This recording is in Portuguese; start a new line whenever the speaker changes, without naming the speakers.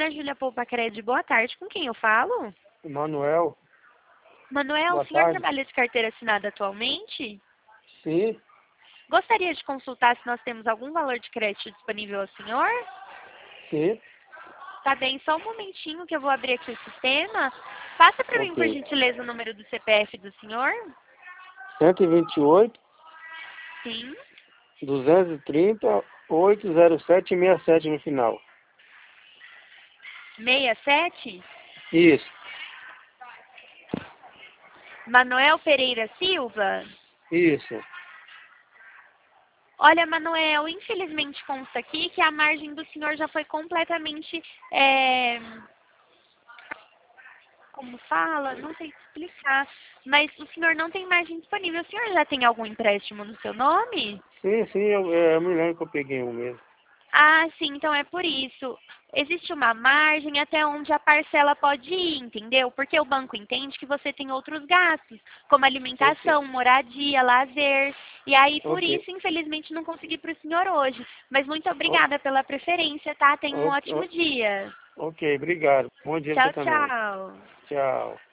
a Júlia Poupa Crédito. Boa tarde. Com quem eu falo?
Manuel,
Manuel,
boa
o senhor
tarde.
trabalha de carteira assinada atualmente?
Sim,
Gostaria de consultar se nós temos algum valor de crédito disponível ao senhor?
sim,
Tá bem, só um momentinho que eu vou abrir aqui o sistema. Passa para mim, por
ok.
gentileza, o número do CPF do senhor?
128,
Sim.
230, 80767 no final.
67?
Isso,
Manuel Pereira Silva?
isso.
Olha, Manuel, infelizmente consta aqui que a margem do senhor já foi completamente, como fala, não sei explicar, mas o senhor não tem margem disponível. O senhor já tem algum empréstimo no seu nome?
Sim, eu me lembro que eu peguei um mesmo.
Ah, sim, então é por isso. Existe uma margem até onde a parcela pode ir, entendeu? Porque o banco entende que você tem outros gastos, como
Ok,
alimentação, moradia, lazer. E aí, por
ok,
isso, infelizmente, não consegui para o senhor hoje. Mas muito
o-
obrigada pela preferência, tá? Tenha um
o-
ótimo dia.
ok, obrigado. Bom dia pra
Tchau,
você também.
tchau.
Tchau.